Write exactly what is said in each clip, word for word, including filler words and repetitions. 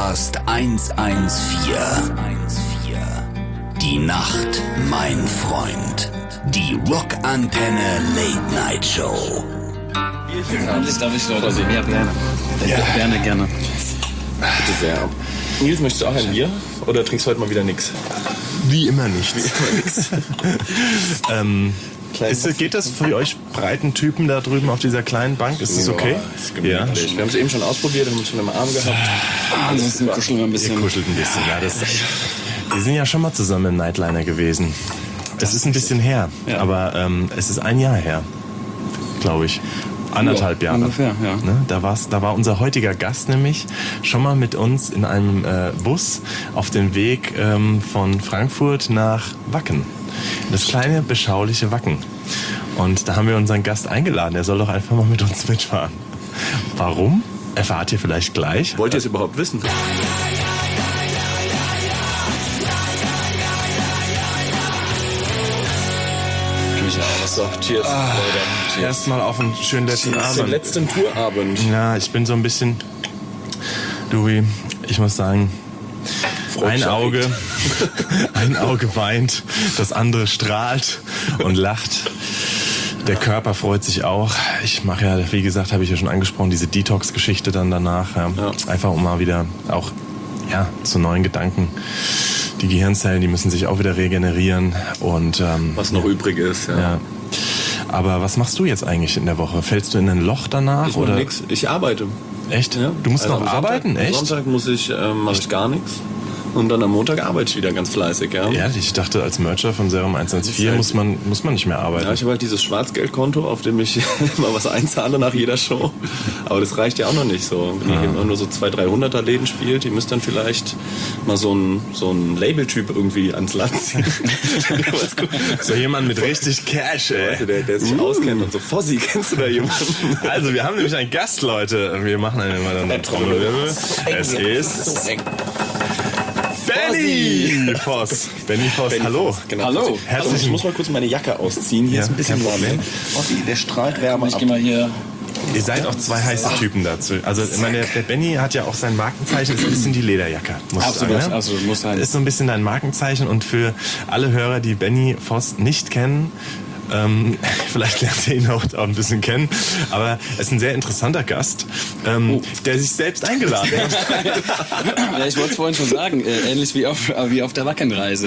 Podcast hundertvierzehn. Die Nacht, mein Freund. Die Rockantenne Late Night Show. Endlich darf ich Leute sehen. Ja, gerne. Ja. Gerne, gerne. Bitte sehr. Nils, möchtest du auch ein Bier? Oder trinkst du heute mal wieder nichts? Wie immer nichts. ähm, ist, geht das für euch breiten Typen da drüben auf dieser kleinen Bank? Ist das okay? Ja, ist ja. Wir haben es eben schon ausprobiert, haben uns schon im Arm gehabt. Ah, ansonsten kuscheln wir ein bisschen. Ihr kuschelt ein bisschen, ja. Das, wir sind ja schon mal zusammen im Nightliner gewesen. Es ist ein bisschen her, ja. aber ähm, es ist ein Jahr her, glaube ich. Anderthalb Jahre. Ungefähr, ja. Ne? Da, war's, da war unser heutiger Gast nämlich schon mal mit uns in einem äh, Bus auf dem Weg ähm, von Frankfurt nach Wacken. Das kleine, beschauliche Wacken. Und da haben wir unseren Gast eingeladen. Er soll doch einfach mal mit uns mitfahren. Warum? Erfahrt ihr vielleicht gleich. Wollt ihr es überhaupt wissen? So, cheers, ah, Leute. Erstmal auf einen schönen letzten cheers. Abend. Den letzten Tourabend. Ja, ich bin so ein bisschen... Louis, ich muss sagen, ein Auge, ein Auge weint, das andere strahlt und lacht. Der Körper freut sich auch. Ich mache ja, wie gesagt, habe ich ja schon angesprochen, diese Detox-Geschichte dann danach. Ja. Ja. Einfach um mal wieder auch ja, zu neuen Gedanken. Die Gehirnzellen, die müssen sich auch wieder regenerieren. Und, ähm, was noch übrig ist, ja. ja. Aber was machst du jetzt eigentlich in der Woche? Fällst du in ein Loch danach? Ich mache nichts. Ich arbeite. Echt? Ja. Du musst also noch am arbeiten? Sonntag, Echt? Am Sonntag muss ich, äh, mache ich gar nichts. Und dann am Montag arbeite ich wieder ganz fleißig, ja. Ehrlich, ich dachte, als Mercher von Serum eins eins vier muss man, muss man nicht mehr arbeiten. Ja, ich habe halt dieses Schwarzgeldkonto, auf dem ich mal was einzahle nach jeder Show. Aber das reicht ja auch noch nicht so. Wenn ihr immer nur so zwei, dreihunderter Läden spielt, ihr müsst dann vielleicht mal so ein, so ein Label-Typ irgendwie ans Land ziehen. So jemand mit richtig Cash, ey. Also der, der sich uh. auskennt und so. Fossi, kennst du da jemanden? Also wir haben nämlich einen Gast, Leute. Wir machen eine, eine Trommelwirbel. Es ist... Benny Voss. Benny Voss, Benny hallo. Voss, genau. Hallo. Herzlich. Also ich muss mal kurz meine Jacke ausziehen. Hier ja, ist ein bisschen warm. Fossi, der strahlt Wärme Ich ab. Geh mal hier. Ihr seid auch zwei heiße Typen dazu. Also ich meine, der, der Benny hat ja auch sein Markenzeichen, ist ein bisschen die Lederjacke. Muss absolut, sagen, ne? absolut, muss sein. Ist so ein bisschen dein Markenzeichen und für alle Hörer, die Benny Voss nicht kennen, Ähm, vielleicht lernt ihr ihn auch, auch ein bisschen kennen, aber er ist ein sehr interessanter Gast, ähm, oh. der sich selbst eingeladen hat. Ja, ich wollte es vorhin schon sagen, äh, ähnlich wie auf, wie auf der Wackenreise.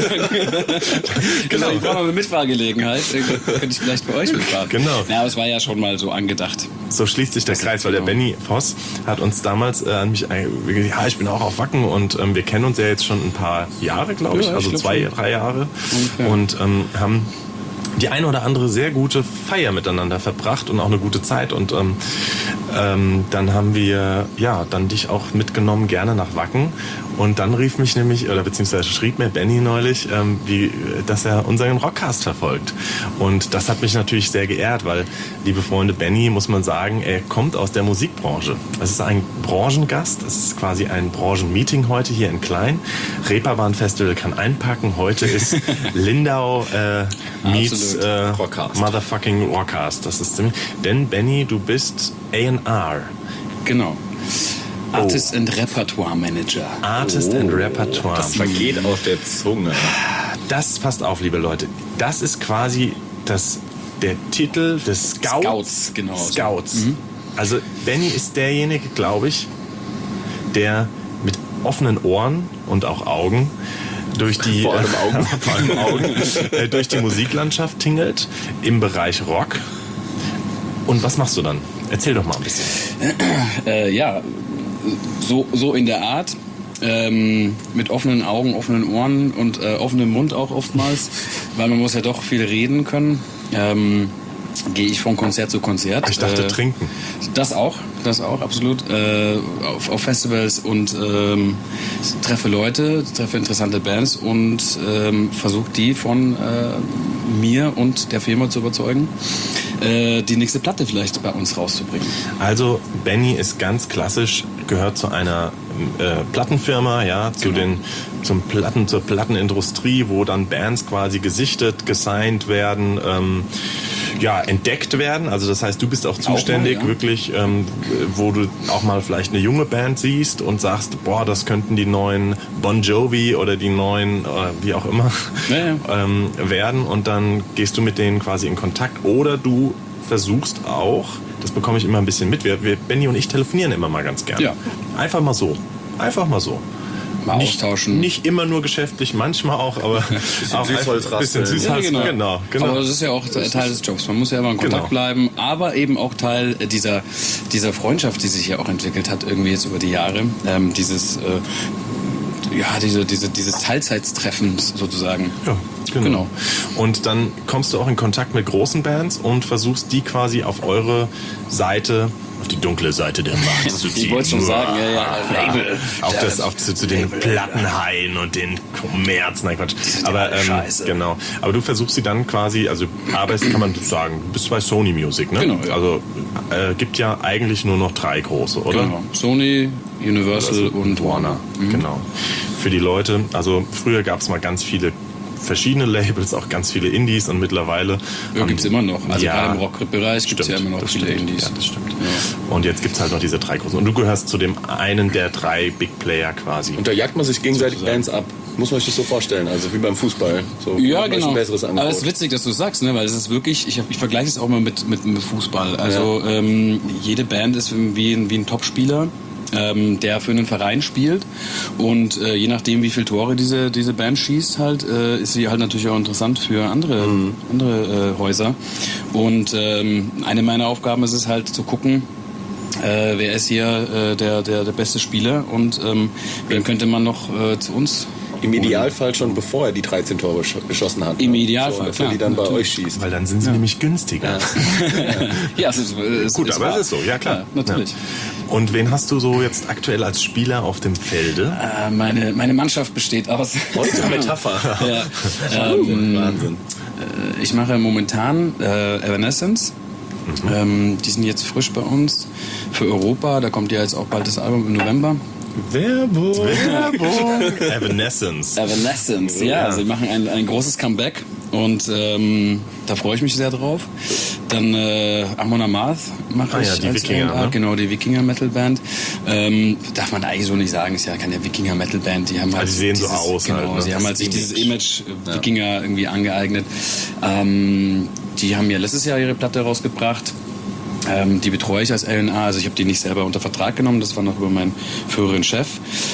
Genau, ich brauche mal eine Mitfahrgelegenheit, könnte ich vielleicht bei euch mitfahren. Genau. Ja, aber es war ja schon mal so angedacht. So schließt sich der das Kreis, weil der Benny Voss hat uns damals äh, an mich, äh, ja, ich bin auch auf Wacken und ähm, wir kennen uns ja jetzt schon ein paar Jahre, glaube ich, ja, also ich glaub zwei, schon. drei Jahre okay. und ähm, haben die eine oder andere sehr gute Feier miteinander verbracht und auch eine gute Zeit. Und ähm, ähm, dann haben wir ja dann dich auch mitgenommen, gerne nach Wacken. Und dann rief mich nämlich, oder beziehungsweise schrieb mir Benny neulich, ähm, wie, dass er unseren Rockcast verfolgt. Und das hat mich natürlich sehr geehrt, weil, liebe Freunde, Benny, muss man sagen, er kommt aus der Musikbranche. Es ist ein Branchengast, es ist quasi ein Branchenmeeting heute hier in Klein. Reeperbahn Festival kann einpacken. Heute ist Lindau äh, meets äh, Rockcast. Motherfucking Rockcast. Das ist ziemlich. Denn Benny, du bist A and R. Genau. Artist oh. and Repertoire Manager. Artist oh. and Repertoire. Das vergeht auf der Zunge. Das passt auf, liebe Leute. Das ist quasi das, der Titel des Scouts. Scouts, genau. Scouts. Mhm. Also Benny ist derjenige, glaube ich, der mit offenen Ohren und auch Augen durch die, vor allem Augen. vor allem Augen äh, durch die Musiklandschaft tingelt im Bereich Rock. Und was machst du dann? Erzähl doch mal ein bisschen. Äh, ja, so, so in der Art. Ähm, mit offenen Augen, offenen Ohren und äh, offenem Mund auch oftmals, weil man muss ja doch viel reden können. Ähm, gehe ich von Konzert zu Konzert. Ich dachte äh, trinken. Das auch, das auch, absolut. Äh, auf, auf Festivals und ähm, treffe Leute, treffe interessante Bands und ähm, versuche die von äh, mir und der Firma zu überzeugen, äh, die nächste Platte vielleicht bei uns rauszubringen. Also Benny ist ganz klassisch, gehört zu einer äh, Plattenfirma, ja, zu genau. den zum Platten, zur Plattenindustrie, wo dann Bands quasi gesichtet, gesigned werden. Ähm, ja, entdeckt werden. Also das heißt, du bist auch zuständig, auch mal, ja. wirklich, ähm, wo du auch mal vielleicht eine junge Band siehst und sagst, boah, das könnten die neuen Bon Jovi oder die neuen, äh, wie auch immer, ja, ja. Ähm, werden. Und dann gehst du mit denen quasi in Kontakt. Oder du versuchst auch, das bekomme ich immer ein bisschen mit, wir, wir, Benni und ich telefonieren immer mal ganz gerne. Ja. Einfach mal so. Einfach mal so. Mal nicht, austauschen. Nicht immer nur geschäftlich, manchmal auch, aber bisschen auch Süßholzraspeln. Bisschen Süßholzraspeln, ja, genau. genau, genau. Aber das ist ja auch Teil des Jobs. Man muss ja immer in Kontakt genau. bleiben, aber eben auch Teil dieser, dieser Freundschaft, die sich ja auch entwickelt hat, irgendwie jetzt über die Jahre. Ähm, dieses, äh, ja, diese, diese, dieses Teilzeitstreffen sozusagen. Ja, genau. genau. Und dann kommst du auch in Kontakt mit großen Bands und versuchst die quasi auf eure Seite, auf die dunkle Seite der Macht zu ziehen. Ich wollte schon sagen, ja, ja. Label. Auf das, auf zu, zu den Plattenhaien und den Kommerz, nein Quatsch. Aber ähm, Scheiße. Genau. Aber du versuchst sie dann quasi, also arbeitest, kann man sagen, du bist bei Sony Music, ne? Genau. Ja. Also äh, gibt ja eigentlich nur noch drei große, oder? Genau. Sony, Universal also, und Warner. Mhm. Genau. Für die Leute, also früher gab es mal ganz viele verschiedene Labels, auch ganz viele Indies und mittlerweile... Ja, gibt es immer noch. Also ja, gerade im Rock-Bereich gibt es ja immer noch viele stimmt, Indies. Ja, das stimmt. Ja. Und jetzt gibt es halt noch diese drei großen. Und du gehörst zu dem einen der drei Big Player quasi. Und da jagt man sich gegenseitig sozusagen Bands ab. Muss man sich das so vorstellen, also wie beim Fußball. So, ja, genau. Ein besseres Angebot. Aber es ist witzig, dass du es sagst, ne? Weil es ist wirklich, ich, ich vergleiche es auch mal mit, mit, mit Fußball. Also ja. ähm, jede Band ist wie ein, wie ein Top-Spieler. Ähm, der für einen Verein spielt und äh, je nachdem wie viele Tore diese, diese Band schießt halt, äh, ist sie halt natürlich auch interessant für andere, mhm. andere äh, Häuser und ähm, eine meiner Aufgaben ist es halt zu gucken, äh, wer ist hier äh, der, der, der beste Spieler und ähm, wen könnte man noch äh, zu uns im Idealfall schon bevor er die dreizehn Tore geschossen hat. Im Idealfall, so, klar. Die dann natürlich bei euch schießt. Weil dann sind sie ja. nämlich günstiger. Ja, ja es ist, es gut, ist aber wahr. es ist so, ja klar. Ja, natürlich. Ja. Und wen hast du so jetzt aktuell als Spieler auf dem Felde? Äh, meine, meine Mannschaft besteht aus... Heute Metapher. ja, ähm, Wahnsinn. Äh, ich mache momentan äh, Evanescence. Mhm. Ähm, die sind jetzt frisch bei uns für Europa. Da kommt ja jetzt auch bald das Album im November. Werbung. Werbung. Evanescence. Evanescence, ja. ja. Sie machen ein, ein großes Comeback und ähm, da freue ich mich sehr drauf. Dann äh, Amon Amarth mache ah, ich ja, die als Wikinger, Band, ne? Genau, die Wikinger-Metal-Band. Ähm, darf man eigentlich so nicht sagen, ist ja keine Wikinger-Metal-Band. Die haben halt also sie sehen dieses, so aus. Genau, halt, ne? sie haben halt sich dieses Image äh, Wikinger ja. irgendwie angeeignet. Ähm, die haben ja letztes Jahr ihre Platte rausgebracht. Ähm, die betreue ich als L N A, also ich habe die nicht selber unter Vertrag genommen, das war noch über meinen früheren Chef.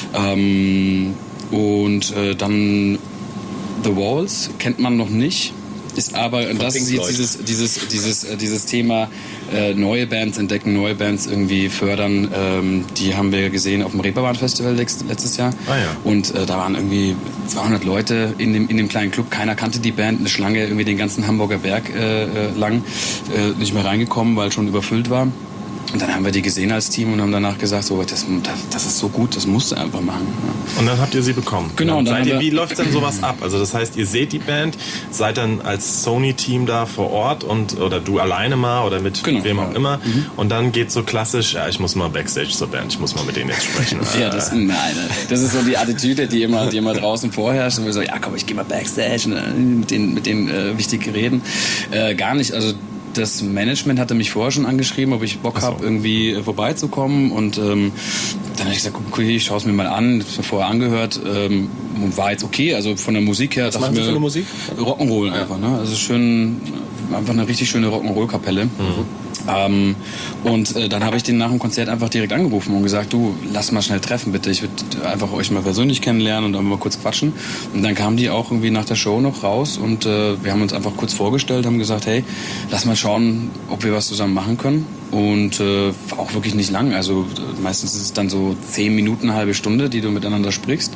Ähm, und äh, dann The Walls kennt man noch nicht, ist aber, Von das ist jetzt dieses, dieses, dieses, äh, dieses Thema äh, neue Bands entdecken, neue Bands irgendwie fördern. Ähm, die haben wir gesehen auf dem Reeperbahn-Festival letztes Jahr. Ah, ja. Und äh, da waren irgendwie zweihundert Leute in dem, in dem kleinen Club. Keiner kannte die Band. Eine Schlange irgendwie den ganzen Hamburger Berg äh, lang. Äh, nicht mehr reingekommen, weil schon überfüllt war. Und dann haben wir die gesehen als Team und haben danach gesagt, so, das, das, das ist so gut, das musst du einfach machen. Ja. Und dann habt ihr sie bekommen. Genau. Und dann seid ihr, wie läuft denn sowas ab? Also das heißt, ihr seht die Band, seid dann als Sony-Team da vor Ort und oder du alleine mal oder mit genau, wem auch immer. Mhm. Und dann geht so klassisch, ja, ich muss mal Backstage zur Band, ich muss mal mit denen jetzt sprechen. ja, das, nein, das ist so die Attitüde, die immer, die immer draußen vorherrscht. Und wir so, ja komm, ich geh mal Backstage und mit denen, mit denen äh, wichtig reden. Äh, gar nicht, also das Management hatte mich vorher schon angeschrieben, ob ich Bock so. habe, irgendwie vorbeizukommen. Und ähm, dann habe ich gesagt, okay, ich schaue es mir mal an. Ich habe es mir vorher angehört. Ähm, war jetzt okay, also von der Musik her. Was machen Sie für eine Musik? Rock'n'Roll ja. einfach. Ne? Also schön, einfach eine richtig schöne Rock'n'Roll-Kapelle. Mhm. Ähm, und äh, dann habe ich den nach dem Konzert einfach direkt angerufen und gesagt, du, lass mal schnell treffen bitte, ich würde einfach euch mal persönlich kennenlernen und dann mal kurz quatschen. Und dann kamen die auch irgendwie nach der Show noch raus und äh, wir haben uns einfach kurz vorgestellt, haben gesagt, hey, lass mal schauen, ob wir was zusammen machen können. Und äh, war auch wirklich nicht lang, also meistens ist es dann so zehn Minuten, eine halbe Stunde, die du miteinander sprichst.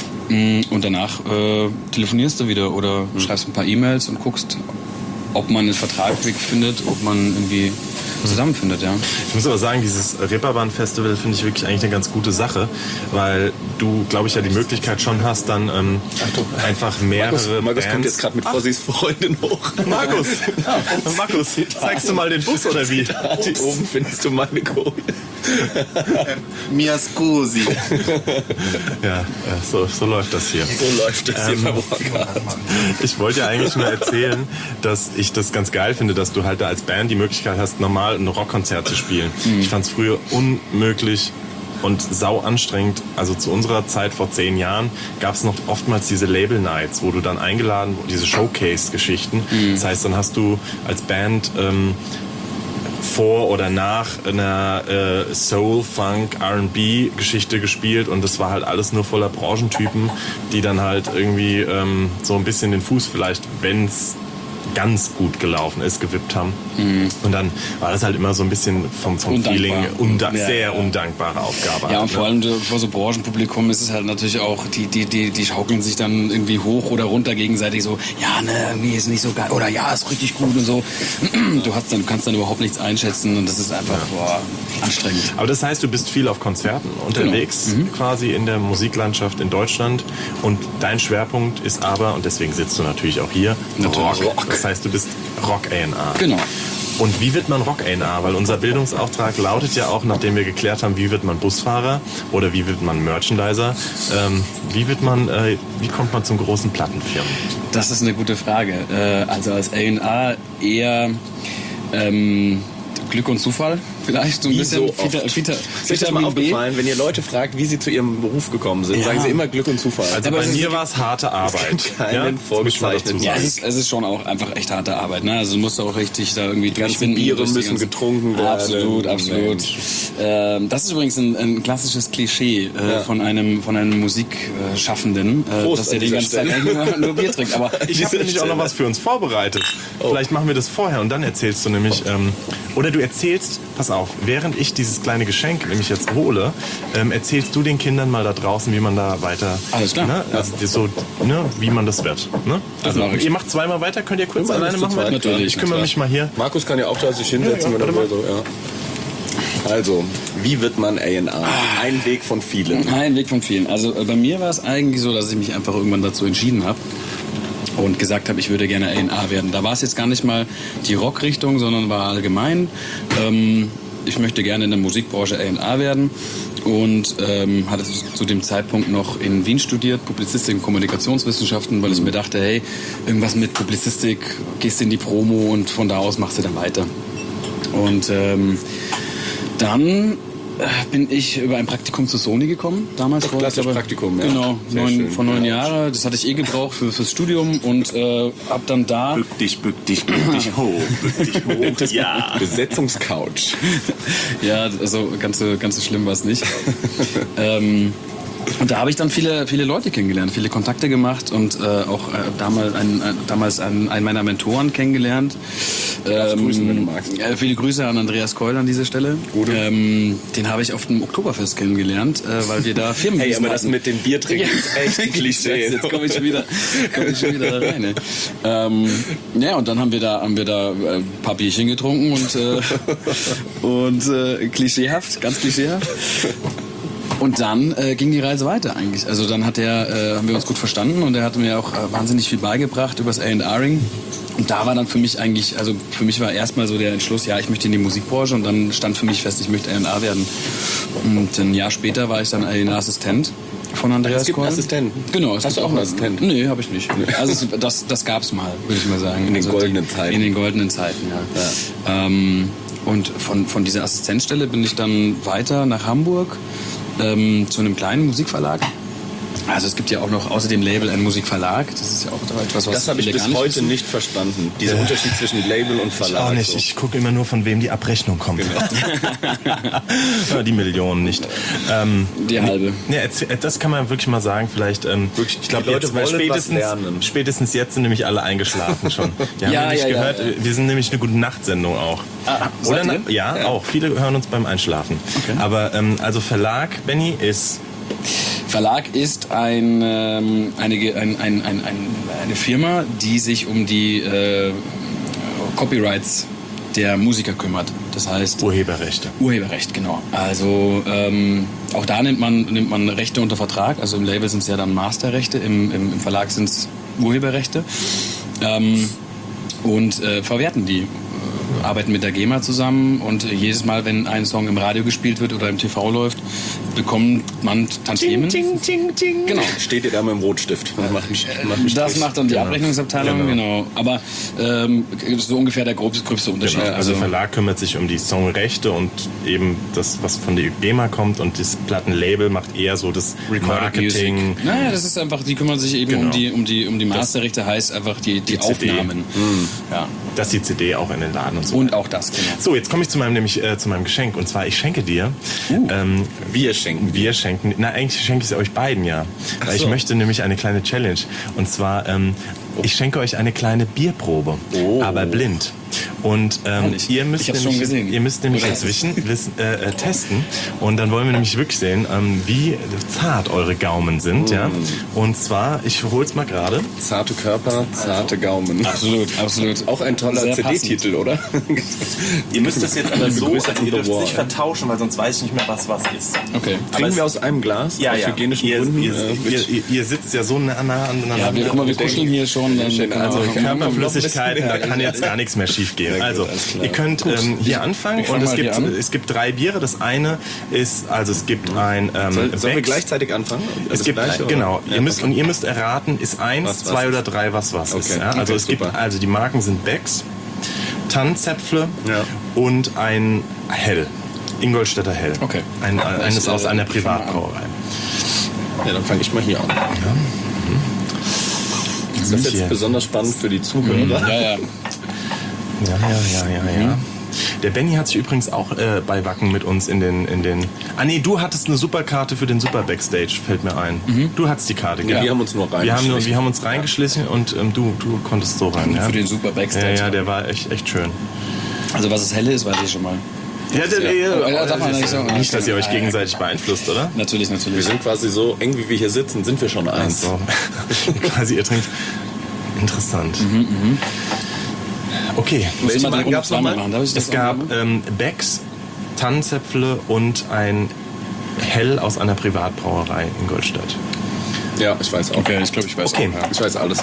Und danach äh, telefonierst du wieder oder mhm. schreibst ein paar E-Mails und guckst, ob man einen Vertrag findet, ob man irgendwie zusammenfindet, ja. Ich muss aber sagen, dieses Reeperbahn-Festival finde ich wirklich eigentlich eine ganz gute Sache, weil du, glaube ich, ja die Möglichkeit schon hast, dann ähm, einfach mehrere Markus, Markus Bands... kommt jetzt gerade mit Fossis Freundin hoch. Markus, ja, Markus, zeigst du mal den Bus oder wie? Hier oben findest du meine Kohle. Mia scusi. Ja, so, so läuft das hier. So läuft das ähm, hier beim Rockart. Ich wollte ja eigentlich nur erzählen, dass ich ich das ganz geil finde, dass du halt da als Band die Möglichkeit hast, normal ein Rockkonzert zu spielen. Mhm. Ich fand es früher unmöglich und sau anstrengend. Also zu unserer Zeit vor zehn Jahren gab es noch oftmals diese Label Nights, wo du dann eingeladen, diese Showcase-Geschichten. Mhm. Das heißt, dann hast du als Band ähm, vor oder nach einer äh, Soul, Funk, R and B-Geschichte gespielt und das war halt alles nur voller Branchentypen, die dann halt irgendwie ähm, so ein bisschen den Fuß vielleicht, wenn's ganz gut gelaufen ist, gewippt haben. Mhm. Und dann war das halt immer so ein bisschen vom, vom Feeling unda- ja, sehr ja. undankbare Aufgabe. Ja, halt, und vor ne? allem vor so Branchenpublikum ist es halt natürlich auch, die, die, die, die schaukeln sich dann irgendwie hoch oder runter gegenseitig so, ja, ne, irgendwie ist nicht so geil oder ja, ist richtig gut und so. Du, hast dann, du kannst dann überhaupt nichts einschätzen und das ist einfach, boah, anstrengend. Aber das heißt, du bist viel auf Konzerten unterwegs, genau. mhm. quasi in der Musiklandschaft in Deutschland und dein Schwerpunkt ist aber, und deswegen sitzt du natürlich auch hier, Rock. Rock. Das heißt, du bist Rock A and R. Genau. Und wie wird man Rock A and R? Weil unser Bildungsauftrag lautet ja auch, nachdem wir geklärt haben, wie wird man Busfahrer oder wie wird man Merchandiser, ähm, wie wird man, äh, wie kommt man zum großen Plattenfirmen? Das ist eine gute Frage. Äh, also als A and R eher ähm, Glück und Zufall vielleicht so ein wie bisschen. So Vita, Vita, ist euch das mal aufgefallen, wenn ihr Leute fragt, wie sie zu ihrem Beruf gekommen sind, ja. sagen sie immer Glück und Zufall. Also bei mir war es harte Arbeit. Ja, vorgezeichnet. Ja, es ist, es ist schon auch einfach echt harte Arbeit. Ne? Also du musst auch richtig da irgendwie durchfinden. Biere müssen ganzen, getrunken werden. Absolut, absolut. Ähm, das ist übrigens ein, ein klassisches Klischee äh, ja. von einem von einem Musikschaffenden, äh, dass der die ganze Zeit nur, nur Bier trinkt. Aber ich habe nämlich auch noch was für uns vorbereitet. Oh. Vielleicht machen wir das vorher und dann erzählst du nämlich, ähm, oder du erzählst, pass auf, während ich dieses kleine Geschenk nämlich jetzt hole, ähm, erzählst du den Kindern mal da draußen, wie man da weiter, alles klar, ne, also so, ne, wie man das wird. Ne? Also mach ihr macht zweimal weiter, könnt ihr kurz alleine machen? Zweit, natürlich, ich kümmere mich mal hier. Markus kann ja auch da sich hinsetzen, ja, ja, wenn er will. So, ja. Also, wie wird man A and R? Ein Weg von vielen. Ein Weg von vielen. Also bei mir war es eigentlich so, dass ich mich einfach irgendwann dazu entschieden habe und gesagt habe, ich würde gerne A and R werden. Da war es jetzt gar nicht mal die Rockrichtung, sondern war allgemein. Ähm, ich möchte gerne in der Musikbranche A and R werden und ähm, hatte zu dem Zeitpunkt noch in Wien studiert, Publizistik und Kommunikationswissenschaften, weil ich mir dachte, hey, irgendwas mit Publizistik, gehst in die Promo und von da aus machst du dann weiter. Und ähm, dann bin ich über ein Praktikum zu Sony gekommen, damals. Vor, Klassisch glaube, Praktikum, ja. Genau, neun, vor neun ja. Jahren. Das hatte ich eh gebraucht für, fürs Studium und äh, hab dann da... Bück dich, bück dich, bück dich hoch, bück dich hoch, das ja. Besetzungscouch. Ja, also ganz so, ganz so schlimm war es nicht. ähm, Und da habe ich dann viele, viele Leute kennengelernt, viele Kontakte gemacht und äh, auch äh, damals, einen, ein, damals einen, einen meiner Mentoren kennengelernt. Ähm, grüßen, wenn du magst. Äh, viele Grüße an Andreas Keul an dieser Stelle. Ähm, den habe ich auf dem Oktoberfest kennengelernt, äh, weil wir da Firmen Hey, aber hatten. Das mit dem Biertrinken ist echt ein Klischee. Jetzt komme ich schon wieder, komm ich schon wieder da rein. Ne? Ähm, ja, und dann haben wir da, haben wir da ein paar Bierchen getrunken und, äh, und äh, klischeehaft, ganz klischeehaft. Und dann äh, ging die Reise weiter eigentlich. Also dann hat der, äh, haben wir uns gut verstanden und er hat mir auch äh, wahnsinnig viel beigebracht über das A and R-Ing. Und da war dann für mich eigentlich, also für mich war erstmal so der Entschluss, ja, ich möchte in die Musikbranche und dann stand für mich fest, ich möchte A and R werden. Und ein Jahr später war ich dann A and R-Assistent von Andreas Keul. Es gibt einen Assistenten? Genau. Hast du auch einen Assistenten? Nee, habe ich nicht. Also das, das gab's mal, würde ich mal sagen. In den also goldenen die, Zeiten. In den goldenen Zeiten, ja. ja. Ähm, und von, von dieser Assistenzstelle bin ich dann weiter nach Hamburg. Ähm, zu einem kleinen Musikverlag. Also es gibt ja auch noch außer dem Label einen Musikverlag. Das ist ja auch etwas, was das habe ich bis heute wissen. nicht verstanden. Dieser äh, Unterschied zwischen Label und Verlag. Ich auch nicht. So. Ich gucke immer nur, von wem die Abrechnung kommt. Genau. Die Millionen nicht. Ähm, die halbe. Ja, das kann man wirklich mal sagen. Vielleicht. Ähm, wirklich, ich glaube, jetzt weil spätestens, spätestens jetzt sind nämlich alle eingeschlafen schon. Die haben ja, nämlich ja, gehört. Ja, ja. Wir sind nämlich eine gute Nachtsendung auch. Ah, Oder na, ja, ja, auch. Viele hören uns beim Einschlafen. Okay. Aber ähm, also Verlag, Benny, ist Verlag ist ein, ähm, eine, ein, ein, ein, eine Firma, die sich um die äh, Copyrights der Musiker kümmert. Das heißt Urheberrechte. Urheberrecht, genau. Also ähm, auch da nimmt man, nimmt man Rechte unter Vertrag. Also im Label sind es ja dann Masterrechte, im, im, im Verlag sind es Urheberrechte. Ähm, und äh, verwerten die. arbeiten mit der GEMA zusammen und jedes Mal, wenn ein Song im Radio gespielt wird oder im T V läuft, bekommt man Tantiemen. Ting, ting, ting. Genau. Steht ihr da mit dem Rotstift und macht mich, macht mich Das durch. macht dann die Genau. Abrechnungsabteilung, Genau. genau. Aber ähm, so ungefähr der gröbste, gröbste Unterschied. Genau. Also der Verlag kümmert sich um die Songrechte und eben das, was von der GEMA kommt, und das Plattenlabel macht eher so das Marketing. Music. Naja, das ist einfach, die kümmern sich eben Genau. um die um die um die Masterrechte, heißt einfach die die, Die C D. Aufnahmen. Ja. Dass die C D auch in den Laden und so. Und auch das, genau. So, jetzt komme ich zu meinem nämlich äh, zu meinem Geschenk, und zwar ich schenke dir. Uh. Ähm, Wir schenken. wir schenken. Na, eigentlich schenke ich es euch beiden ja, weil ich so. möchte nämlich eine kleine Challenge, und zwar ähm, ich schenke euch eine kleine Bierprobe, Oh. aber blind. Und ähm, Herrlich. ihr müsst Ich hab's nämlich, schon gesehen. ihr müsst nämlich Oder jetzt hast wissen, wissen, äh, äh, testen, und dann wollen wir nämlich wirklich sehen, ähm, wie zart eure Gaumen sind, ja. Und zwar, ich hol's mal gerade. Zarte Körper, zarte Gaumen. Absolut, absolut. Auch ein toller Sehr C D-Titel, oder? Ihr müsst das jetzt aber so, Grüße also an ihr dürft The es Wall. nicht vertauschen, weil sonst weiß ich nicht mehr, was was ist. Okay. Trinken es- wir aus einem Glas? Ja, aus ja. hygienischen Ihr, Gründen? ihr, äh, ihr, ihr, ihr sitzt ja so nah, nah aneinander. Ja, wir, guck mal, wir kuscheln hier schon. Dann schön. können wir Also, auch- Körperflüssigkeit, da kann jetzt gar nichts mehr schief gehen. Ja, gut, Also, alles klar. ihr könnt ähm, hier anfangen, ich fang und es mal gibt, hier an. es gibt drei Biere. Das eine ist, also es gibt ein ähm, Soll, sollen wir Becks. gleichzeitig anfangen? Es Das gibt Gleiche, oder? genau. Ja, Ihr müsst okay. und ihr müsst erraten, ist eins, Was, was zwei ist? oder drei was was ist. Okay. Ja? Also Okay, es gibt super. also die Marken sind Becks, Tannenzäpfle Ja. und ein Hell, Ingolstädter Hell. Okay. Ein, eines Ich, aus äh, einer ich fang mal an. Privatbrauerei. Ja, dann fange ich mal hier an. Ist das Hier. jetzt besonders spannend für die Zuhörer? Ja, ja. Ja, ja, ja, ja, ja. Der Benny hat sich übrigens auch äh, bei Wacken mit uns in den, in den... Ah nee, du hattest eine Superkarte für den Super Backstage, fällt mir ein. Du hattest die Karte, Ja, gell? wir haben uns nur wir haben, nur, reingeschlichen. wir haben uns reingeschlichen, und ähm, du, du konntest so rein. Ja? Für den Super Backstage. Ja, ja, der war echt, echt schön. Also was es helle ist, weiß ich schon mal. Ja, der, Ja. Ja, darf man nicht so- nicht, dass ihr euch Ja, gegenseitig beeinflusst, oder? Natürlich, Wir natürlich. sind quasi so eng, wie wir hier sitzen, sind wir schon eins. So. Quasi, ihr trinkt. Interessant. Okay. Muss Welche immer Marken den gab's Runde nochmal? zweimal machen. Darf ich das Es auch gab machen? ähm, Becks, Tannenzäpfle und ein Hell aus einer Privatbrauerei in Goldstadt. Ja, ich weiß auch. Okay, ich glaube, ich weiß Okay. auch. Ja. Ich weiß alles.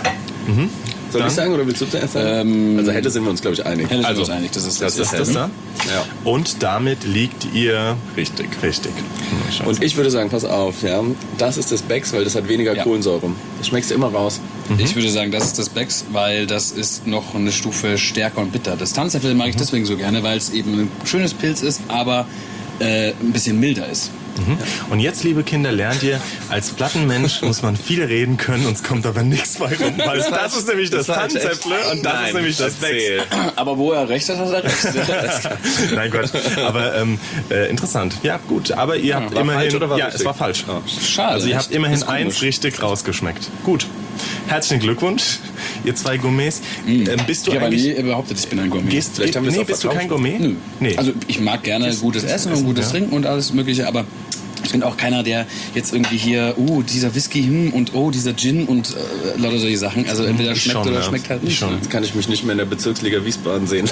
Soll Dann- ich sagen oder willst du zuerst sagen? Ähm, also hätte sind wir uns, glaube ich, einig. Helle sind Also, wir uns einig, das ist das das. ist Das da? Ja. Und damit liegt ihr Richtig. richtig. Scheiße. Und ich würde sagen, pass auf, ja, das ist das Becks, weil das hat weniger Ja. Kohlensäure. Das schmeckst du immer raus. Ich würde sagen, das ist das Becks, weil das ist noch eine Stufe stärker und bitter. Das Tannenzäpfle mag ich deswegen so gerne, weil es eben ein schönes Pilz ist, aber äh, ein bisschen milder ist. Mhm. Und jetzt, liebe Kinder, lernt ihr, als Plattenmensch muss man viel reden können, und es kommt aber nichts bei rum. Weil das ist nämlich das, Das war echt- Tannenzäpfle und das Nein, ist nämlich das Becks. erzähl. Aber wo er recht hat, hat er recht. Nein, Gott. Aber ähm, äh, interessant. Ja, gut. Aber ihr habt war immerhin... falsch oder war ja, richtig? es war falsch. Ah. Schade. Also ihr echt. habt immerhin Das ist eins komisch. richtig rausgeschmeckt. Gut. Herzlichen Glückwunsch, ihr zwei Gourmets. Ähm, bist du Ich habe eigentlich... nie behauptet, ich bin ein Gourmet. Gehst, Vielleicht geht, haben wir es nee, auch bist du kein vertauscht. Gourmet? Nö. Nee. Also ich mag gerne gutes Essen und gutes ja. Trinken und alles Mögliche, aber ich bin auch keiner, der jetzt irgendwie hier, uh, dieser Whisky hm, und oh, dieser Gin und äh, lauter solche Sachen. Also entweder Ich schmeckt schon, oder ja. schmeckt halt Ich nicht. schon. ne? Jetzt kann ich mich nicht mehr in der Bezirksliga Wiesbaden sehen.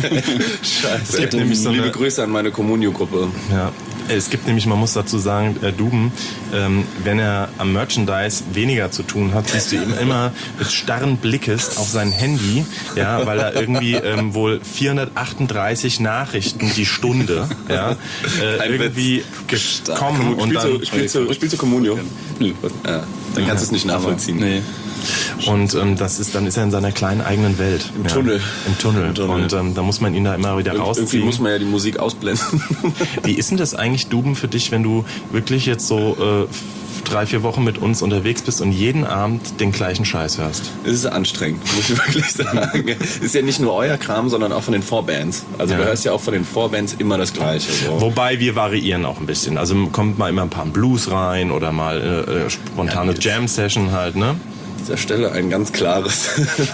Scheiße. Es gibt nämlich so Liebe eine- Grüße an meine Communio-Gruppe. Ja, es gibt nämlich, man muss dazu sagen, äh, Duben, ähm, wenn er am Merchandise weniger zu tun hat, siehst du ihm immer mit starren Blickes auf sein Handy, ja, weil er irgendwie ähm, wohl vierhundertachtunddreißig Nachrichten die Stunde, ja, äh, Ein irgendwie gekommen und Spielst dann, du, spielst du, spielst du Communio? Nö. Ja, dann kannst du es nicht nachvollziehen. Nee. und ähm, das ist, dann ist er in seiner kleinen eigenen Welt. Im Tunnel. Im Tunnel. Im Tunnel. Und ähm, da muss man ihn da immer wieder Irgendwie rausziehen. muss man ja die Musik ausblenden. Wie ist denn das eigentlich, Duben, für dich, wenn du wirklich jetzt so äh, f- drei, vier Wochen mit uns unterwegs bist und jeden Abend den gleichen Scheiß hörst? Es ist anstrengend, muss ich wirklich sagen. Ist ja nicht nur euer Kram, sondern auch von den Vorbands. Also Ja. du hörst ja auch von den Vorbands immer das Gleiche. So. Wobei wir variieren auch ein bisschen. Also kommt mal immer ein paar Blues rein oder mal äh, äh, spontane Ja, Jam-Session halt, ne? An dieser Stelle ein ganz klares.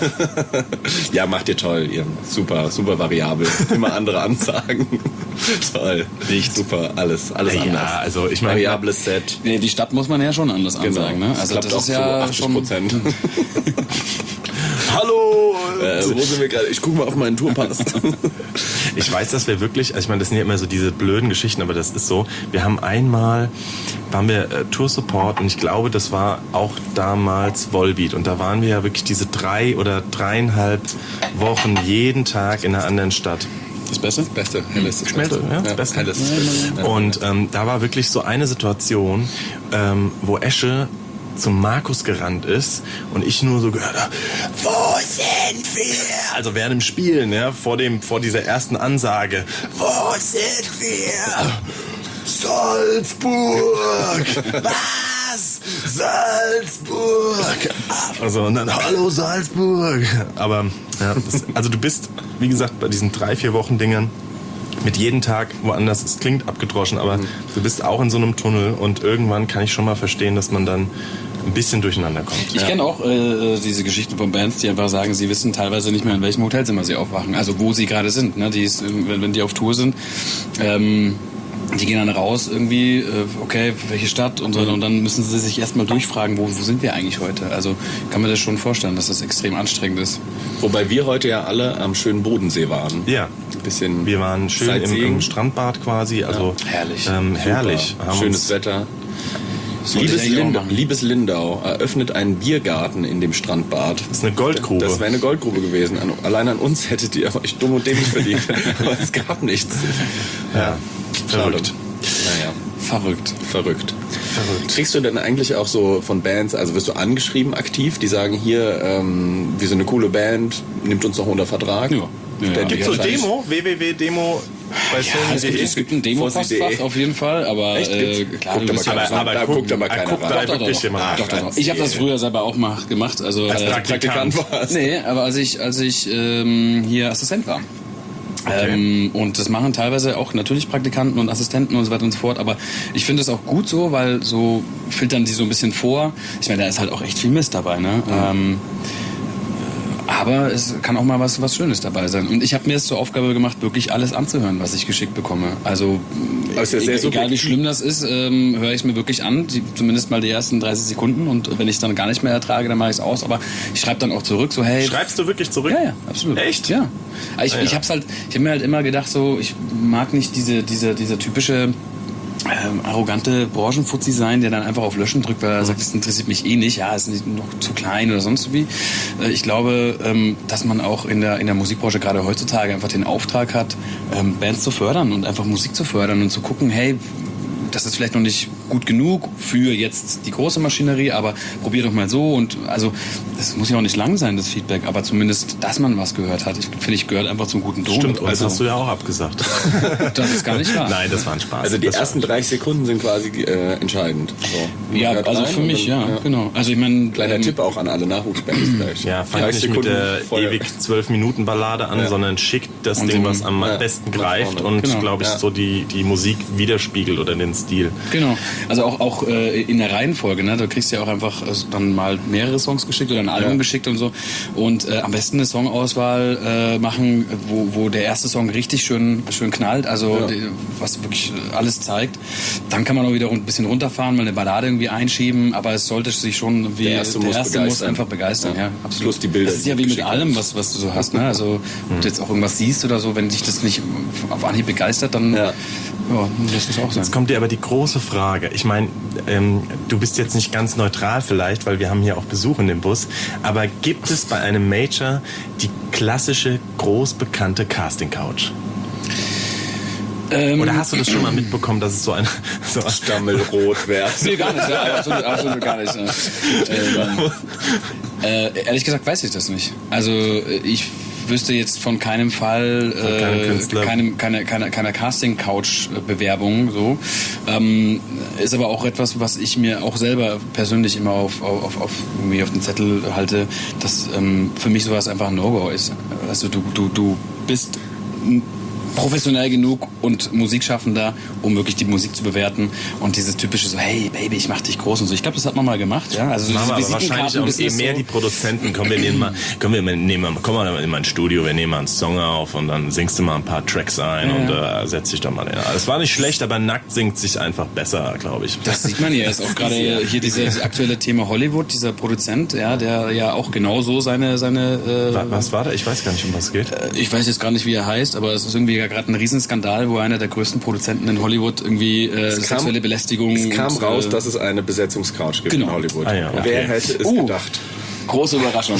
Ja, macht ihr toll. Ihr super, super variabel. Immer andere Ansagen. Toll. Nicht super. Alles, alles Ja, anders. also ich meine- Variables Set. Nee, die Stadt muss man ja schon anders ansagen. Ne? Das Also klappt das auch ist zu ja achtzig schon, Prozent. hallo, äh, wo sind wir gerade? Ich gucke mal auf meinen Tourpass. Ich weiß, dass wir wirklich, also ich meine, das sind ja immer so diese blöden Geschichten, aber das ist so, wir haben einmal, waren wir äh, Tour Support und ich glaube, das war auch damals Volbeat und da waren wir ja wirklich diese drei oder dreieinhalb Wochen jeden Tag in einer anderen Stadt. Das Beste? Das Beste, Helles. Das Schmelze, Beste. ja, das Ja, Beste. Helles ist das Beste. Und ähm, da war wirklich so eine Situation, ähm, wo Esche zum Markus gerannt ist und ich nur so gehört habe, wo sind wir? Also während dem Spielen, ja, vor dem, vor dieser ersten Ansage, wo sind wir? Salzburg! Was? Salzburg! Also und dann, hallo Salzburg! Aber, ja, das, also du bist, wie gesagt, bei diesen drei, vier Wochen Dingern mit jedem Tag woanders, es klingt abgedroschen, aber mhm. du bist auch in so einem Tunnel und irgendwann kann ich schon mal verstehen, dass man dann ein bisschen durcheinander kommt. Ich ja. kenne auch äh, diese Geschichten von Bands, die einfach sagen, sie wissen teilweise nicht mehr, in welchem Hotelzimmer sie aufwachen, also wo sie gerade sind. Ne? Die ist, wenn, wenn die auf Tour sind, ähm, die gehen dann raus irgendwie, äh, okay, welche Stadt und so, mhm. und dann müssen sie sich erstmal durchfragen, wo, wo sind wir eigentlich heute? Also kann man das schon vorstellen, dass das extrem anstrengend ist. Wobei wir heute ja alle am schönen Bodensee waren. Ja. Ein bisschen wir waren schön im, im Strandbad quasi, also ja. herrlich. Ähm, herrlich. Schönes Wetter. Liebes, Lindau, liebes Lindau eröffnet einen Biergarten in dem Strandbad. Das ist eine Goldgrube. Das wäre eine Goldgrube gewesen. Allein an uns hättet ihr euch dumm und dämlich verdient. Aber es gab nichts. Ja, verrückt. Naja. Verrückt. Verrückt. Verrückt. Kriegst du denn eigentlich auch so von Bands, also wirst du angeschrieben aktiv, die sagen, hier, ähm, wir sind eine coole Band, nimmt uns noch unter Vertrag? Ja. Ja. Gibt es so Demo? w w w punkt demo bei ja, es, gibt, es gibt ein Demo-Postfach auf jeden Fall, aber äh, klar, guckt aber, ja aber, aber, aber guckt aber keiner guckt da rein. wirklich jemand. Doch, doch, doch. Ich habe das früher selber auch mal gemacht. Also, als äh, Praktikant. Praktikant nee, aber als ich, als ich ähm, hier Assistent war. Okay. Ähm, und das machen teilweise auch natürlich Praktikanten und Assistenten und so weiter und so fort. Aber ich finde es auch gut so, weil so filtern die so ein bisschen vor. Ich meine, da ist halt auch echt viel Mist dabei, ne? Mhm. Ähm, aber es kann auch mal was, was Schönes dabei sein. Und ich habe mir es zur Aufgabe gemacht, wirklich alles anzuhören, was ich geschickt bekomme. Also, also sehr egal, egal wie schlimm das ist, ähm, höre ich es mir wirklich an. Die, zumindest mal die ersten dreißig Sekunden. Und wenn ich es dann gar nicht mehr ertrage, dann mache ich es aus. Aber ich schreibe dann auch zurück, so hey... Schreibst du wirklich zurück? Ja, ja, absolut. Echt? Ja. Ich, ah, ja. ich habe halt, ich habe mir halt immer gedacht, so ich mag nicht diese, diese, diese typische... Ähm, arrogante Branchenfuzzi sein, der dann einfach auf Löschen drückt, weil er sagt, das interessiert mich eh nicht, ja, ist nicht noch zu klein oder sonst wie. Äh, ich glaube, ähm, dass man auch in der, in der Musikbranche gerade heutzutage einfach den Auftrag hat, ähm, Bands zu fördern und einfach Musik zu fördern und zu gucken, hey, das ist vielleicht noch nicht gut genug für jetzt die große Maschinerie, aber probier doch mal so und also das muss ja auch nicht lang sein, das Feedback, aber zumindest, dass man was gehört hat. Ich finde, ich gehört einfach zum guten Ton. Stimmt, das so. hast du ja auch abgesagt. Das ist gar nicht wahr. Nein, das war ein Spaß. Also die das ersten dreißig Sekunden sind quasi äh, entscheidend. So. Ja, also für mich, dann, ja, ja, genau. Also ich meine, kleiner ähm, Tipp auch an alle Nachwuchsbands vielleicht. Ja, fangt nicht mit der Feuer. ewig zwölf Minuten Ballade an, ja. sondern schickt das und Ding, den, was am ja, besten greift und, genau. glaube ich, ja. so die, die Musik widerspiegelt oder den Stil. Genau. Also auch, auch äh, in der Reihenfolge, ne? Du kriegst ja auch einfach äh, dann mal mehrere Songs geschickt oder ein Album ja. geschickt und so. Und äh, am besten eine Songauswahl äh, machen, wo, wo der erste Song richtig schön, schön knallt, also ja. die, was wirklich alles zeigt. Dann kann man auch wieder ein bisschen runterfahren, mal eine Ballade irgendwie einschieben, aber es sollte sich schon wie der erste, der muss, erste muss einfach begeistern. Ja. Ja, absolut. Plus die Bilder. Das ist ja wie mit allem, was, was du so hast. Ne? Also ob du jetzt auch irgendwas siehst oder so, wenn dich das nicht auf Anhieb begeistert, dann ja. Ja, das ist auch sein. Jetzt kommt dir aber die große Frage. Ich meine, ähm, du bist jetzt nicht ganz neutral vielleicht, weil wir haben hier auch Besuch in dem Bus. Aber gibt es bei einem Major die klassische, großbekannte Casting-Couch? Ähm, Oder hast du das schon mal mitbekommen, dass es so eine... So Stammelrot wäre? Nee, gar nicht. Ja, absolut, absolut gar nicht. Ja. Ähm, äh, ehrlich gesagt weiß ich das nicht. Also ich wüsste jetzt von keinem Fall, äh, keinem, keine, keine, keiner Casting-Couch-Bewerbung. So. Ähm, ist aber auch etwas, was ich mir auch selber persönlich immer auf, auf, auf, irgendwie auf den Zettel halte, dass ähm, für mich sowas einfach ein No-Go ist. Also du, du, du bist professionell genug, und Musikschaffender, um wirklich die Musik zu bewerten und dieses typische so, hey Baby, ich mach dich groß und so. Ich glaube, das hat man mal gemacht, ja. Also machen wir aber wahrscheinlich auch eh mehr so die Produzenten. Komm, wir nehmen mal, komm, wir nehmen mal, komm mal in mein Studio, wir nehmen mal einen Song auf und dann singst du mal ein paar Tracks ein ja. und äh, setz dich doch mal hin. Es war nicht schlecht, aber nackt singt sich einfach besser, glaube ich. Das sieht man ja. Ist auch gerade hier dieses aktuelle Thema Hollywood, dieser Produzent, ja, der ja auch genauso seine seine. Äh, was war da? Ich weiß gar nicht, um was es geht. Ich weiß jetzt gar nicht, wie er heißt, aber es ist irgendwie gerade ein Riesenskandal, wo einer der größten Produzenten in Hollywood irgendwie äh, kam, sexuelle Belästigung. Es kam und, raus, äh, dass es eine Besetzungscouch gibt genau. in Hollywood. Ah, ja, okay. Wer hätte es uh, gedacht? Große Überraschung.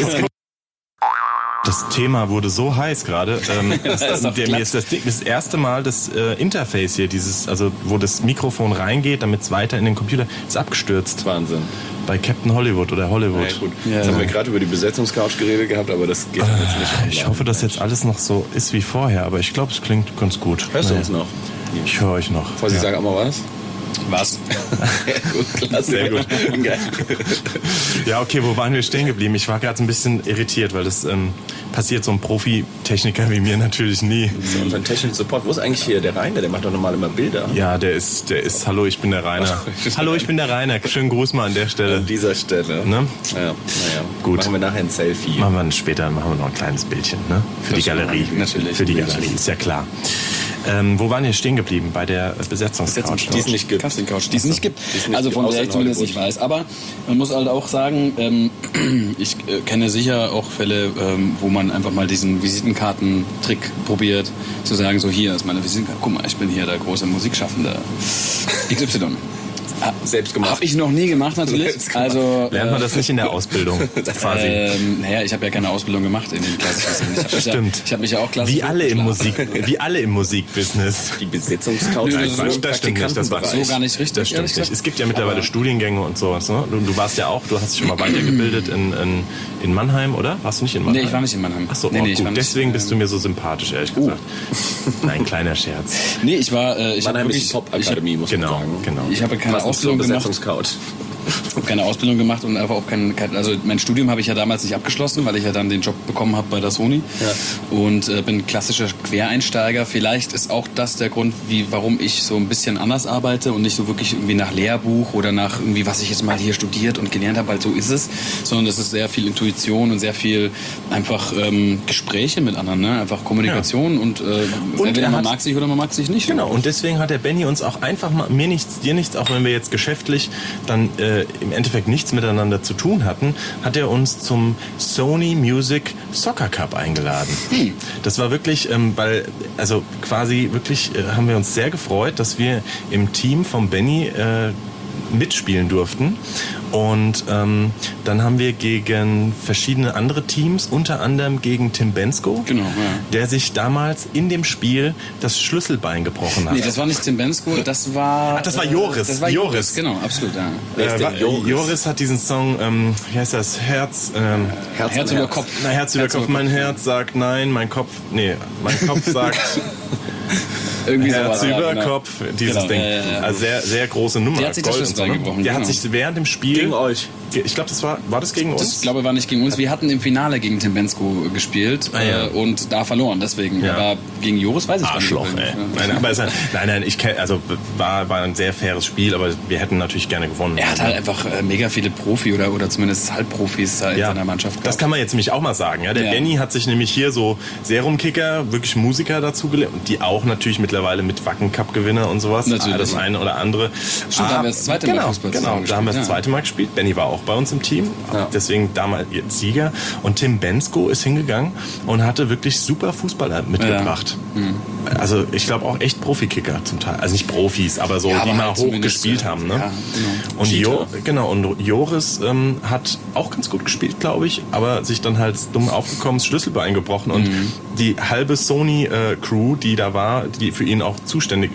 Das Thema wurde so heiß gerade. Ähm, das ist der, mir ist das, das erste Mal das äh, Interface hier, dieses, also wo das Mikrofon reingeht, damit es weiter in den Computer ist abgestürzt. Wahnsinn. Bei Captain Hollywood oder Hollywood. Ja, gut. Ja. Jetzt haben wir gerade über die Besetzungscouch geredet gehabt, aber das geht ah, jetzt nicht. Ich hoffe, dass jetzt alles noch so ist wie vorher, aber ich glaube, es klingt ganz gut. Hörst du uns noch? Ich höre euch noch. Vorsicht, ja. Sag auch mal was. Was? Ja, gut, klasse. Sehr gut. Geil. Ja, okay, wo waren wir stehen geblieben? Ich war gerade ein bisschen irritiert, weil das ähm, passiert so einem Profi-Techniker wie mir natürlich nie. So, unseren technischen Support. Wo ist eigentlich hier der Rainer? Der macht doch normal immer Bilder. Ja, der ist, der ist, hallo, ich bin der Rainer. Hallo, ich bin der Rainer. Schönen Gruß mal an der Stelle. An dieser Stelle. Ne? Ja, naja. Gut. Machen wir nachher ein Selfie. Machen wir später, machen wir noch ein kleines Bildchen, ne? Für das die Galerie. Natürlich. Für die Galerie, ist ja klar. Ähm, wo waren wir stehen geblieben? Bei der Besetzungscouch? Die es nicht gibt. Casting Couch, die es nicht gibt. Also von der ich zumindest nicht weiß. Aber man muss halt auch sagen, ähm, ich äh, kenne sicher auch Fälle, ähm, wo man einfach mal diesen Visitenkartentrick probiert, zu sagen, so hier ist meine Visitenkarte, guck mal, ich bin hier der große Musikschaffende X Y. Selbst gemacht. Habe ich noch nie gemacht, natürlich. Also, lernt man das nicht in der Ausbildung? Quasi. Ähm, naja, ich habe ja keine Ausbildung gemacht in den klassischen. Ich hab Stimmt. Ja, ich habe mich ja auch klassisch. Wie alle im Musik, wie alle im Musikbusiness. Die Besetzungscouch. Nö, das, so das stimmt nicht. Das war so gar nicht richtig. Das stimmt nicht. Es gibt ja mittlerweile aber Studiengänge und sowas. Ne? Du, du warst ja auch, du hast dich schon mal weitergebildet in, in, in Mannheim, oder? Warst du nicht in Mannheim? Nee, ich war nicht in Mannheim. Ach so, nee, oh, nee, gut. Deswegen bist du mir so sympathisch, ehrlich gesagt. Uh. Nein, kleiner Scherz. Nee, ich war. Äh, ich Mannheim wirklich, ist die Top-Akademie, muss man genau, sagen. Genau. Ich habe keine Ausbildung gemacht. Couch. Ich habe keine Ausbildung gemacht und einfach auch kein, kein, also mein Studium habe ich ja damals nicht abgeschlossen, weil ich ja dann den Job bekommen habe bei der Sony ja. und äh, bin klassischer Quereinsteiger. Vielleicht ist auch das der Grund, wie, warum ich so ein bisschen anders arbeite und nicht so wirklich irgendwie nach Lehrbuch oder nach irgendwie, was ich jetzt mal hier studiert und gelernt habe, weil so ist es, sondern es ist sehr viel Intuition und sehr viel einfach ähm, Gespräche mit anderen, ne? Einfach Kommunikation ja. und, äh, und entweder man mag sich oder man mag sich nicht. Genau, und deswegen hat der Benny uns auch einfach mal, mir nichts, dir nichts, auch wenn wir jetzt geschäftlich dann äh, im Endeffekt nichts miteinander zu tun hatten, hat er uns zum Sony Music Soccer Cup eingeladen. Hm. Das war wirklich, ähm, weil, also quasi wirklich äh, haben wir uns sehr gefreut, dass wir im Team vom Benny äh, mitspielen durften. Und ähm, dann haben wir gegen verschiedene andere Teams, unter anderem gegen Tim Bensko, genau, ja. der sich damals in dem Spiel das Schlüsselbein gebrochen hat. Nee, das war nicht Tim Bensko, das war... Ach, das war Joris. Das war Joris. Joris. Genau, absolut, ja. Äh, war, Joris? Joris hat diesen Song, ähm, wie heißt das? Herz... Ähm, Herz, Herz über Kopf. Na, Herz über Herz Kopf. über Mein Kopf. Herz sagt nein, mein Kopf... Nee, mein Kopf sagt... Irgendwie Herz sowas, über ja, genau. Kopf, dieses genau, Ding. Ja, ja, ja. Also sehr, sehr große Nummer. Der hat sich das Schlüsselbein gebrochen. Der genau. hat sich während dem Spiel... Gegen euch. Ich glaube, das war... War das gegen uns? Ich glaube, war nicht gegen uns. Wir hatten im Finale gegen Tim Bensko gespielt ah, ja. äh, und da verloren. Deswegen. Ja. Aber gegen Joris weiß ich Arschloch, gar nicht. ey. Nein, aber es, nein, nein, ich kenn, also war, war ein sehr faires Spiel, aber wir hätten natürlich gerne gewonnen. Er hat halt einfach äh, mega viele Profi oder, oder zumindest Halbprofis in ja. seiner Mannschaft gehabt. Das kann man jetzt nämlich auch mal sagen. Ja? Der ja. Benny hat sich nämlich hier so Serumkicker, wirklich Musiker dazu gelernt, die auch natürlich mittlerweile mit Wacken-Cup-Gewinner und sowas. Natürlich. Das eine oder andere. Stimmt, ah, da haben wir das zweite genau, Mal Fußball Genau, da haben wir das ja. zweite Mal gespielt. Benny war auch bei uns im Team, ja. deswegen damals jetzt Sieger. Und Tim Bensko ist hingegangen und hatte wirklich super Fußballer mitgebracht. Ja. Mhm. Also ich glaube auch echt Profikicker zum Teil. Also nicht Profis, aber so, ja, die aber mal halt hoch gespielt ja. haben. Ne? Ja, genau. Und, jo, genau, und Joris ähm, hat auch ganz gut gespielt, glaube ich, aber sich dann halt dumm aufgekommen, das Schlüsselbein gebrochen. Und mhm. die halbe Sony-Crew, äh, die da war, die für ihn auch zuständig ist,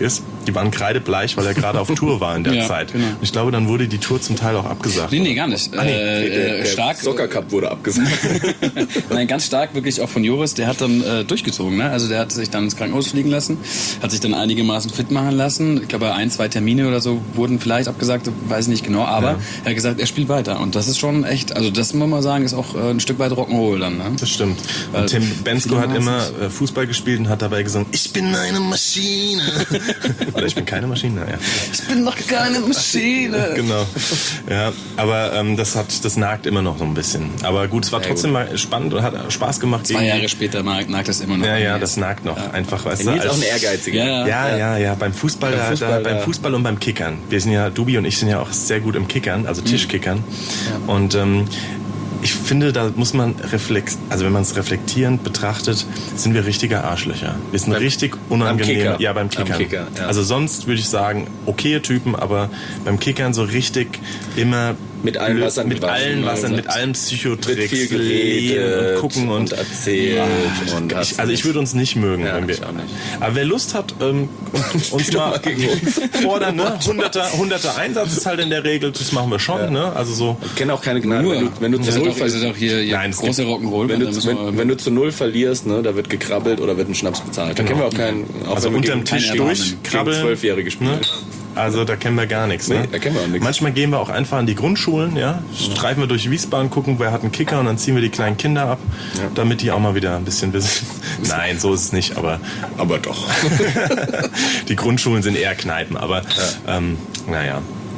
Die waren kreidebleich, weil er gerade auf Tour war in der Ja, Zeit. genau. Ich glaube, dann wurde die Tour zum Teil auch abgesagt. Nee, nee, gar nicht. Ah, nee. Äh, Der, der stark. Soccer Cup wurde abgesagt. Nein, ganz stark wirklich auch von Joris. Der hat dann äh, durchgezogen. Ne? Also der hat sich dann ins Krankenhaus fliegen lassen, hat sich dann einigermaßen fit machen lassen. Ich glaube, ein, zwei Termine oder so wurden vielleicht abgesagt, weiß ich nicht genau. Aber Ja. er hat gesagt, er spielt weiter. Und das ist schon echt, also das muss man sagen, ist auch äh, ein Stück weit Rock'n'Roll dann. Ne? Das stimmt. Weil Und Tim Bensko hat viele immer machen's. äh, Fußball gespielt und hat dabei gesungen, ich bin eine Maschine. Oder ich bin keine Maschine, ja. Ich bin noch keine Maschine. Genau. Ja, aber ähm, das hat, das nagt immer noch so ein bisschen. Aber gut, es war trotzdem mal spannend und hat Spaß gemacht. Zwei gegen- Jahre später nagt, nagt das immer noch. Ja, an ja, mir. das nagt noch. Einfach, weißt du. Nils ist auch als- ein Ehrgeiziger. Ja, ja. Ja, ja, ja, beim Fußball, Beim da, Fußball, da, beim ja. Fußball und beim Kickern. Wir sind ja, Dubi und ich sind ja auch sehr gut im Kickern, also Tischkickern. Und ähm, ich finde, da muss man reflex, also wenn man es reflektierend betrachtet, sind wir richtige Arschlöcher. Wir sind Beim- richtig unangenehm. beim Kicker. Ja, beim Beim Kickern. Kicker, ja. Also sonst würde ich sagen, okaye Typen, aber beim Kickern so richtig immer Mit allen blöd- Wassern mit gewaschen, allen Wassern, also mit allem Wird Psychotricks viel leben geredet und gucken und, und erzählt. und hast ich, du also ich nicht. würde uns nicht mögen, Ja, wenn wir. ich auch nicht. Aber wer Lust hat, ähm, uns doch mal mal gegen uns. fordern, ne? Hunderter, Hunderter Einsatz ist halt in der Regel, das machen wir schon, ne? Also so. Ich kenne auch keine Gnade. Nur, Wenn du, wenn du das zu ist null auch, das ist auch hier, hier Nein, es große Rock'n'Roll. wenn, du, da müssen wir- wenn, wenn du zu null verlierst, ne, da wird gekrabbelt oder wird ein Schnaps bezahlt. Da kennen wir auch keinen. Auch Also wenn wir unterm gegen- Tisch keinen durch, Erbarmen. krabbeln. gegen Zwölfjährige spielen. Ne? Also da kennen wir gar nichts. Ne? Nee, da kennen wir auch nichts. Manchmal gehen wir auch einfach an die Grundschulen, ja, streifen wir durch Wiesbaden, gucken, wer hat einen Kicker und dann ziehen wir die kleinen Kinder ab, damit die auch mal wieder ein bisschen wissen. Nein, so ist es nicht, aber Aber doch. die Grundschulen sind eher Kneipen, aber ähm, naja.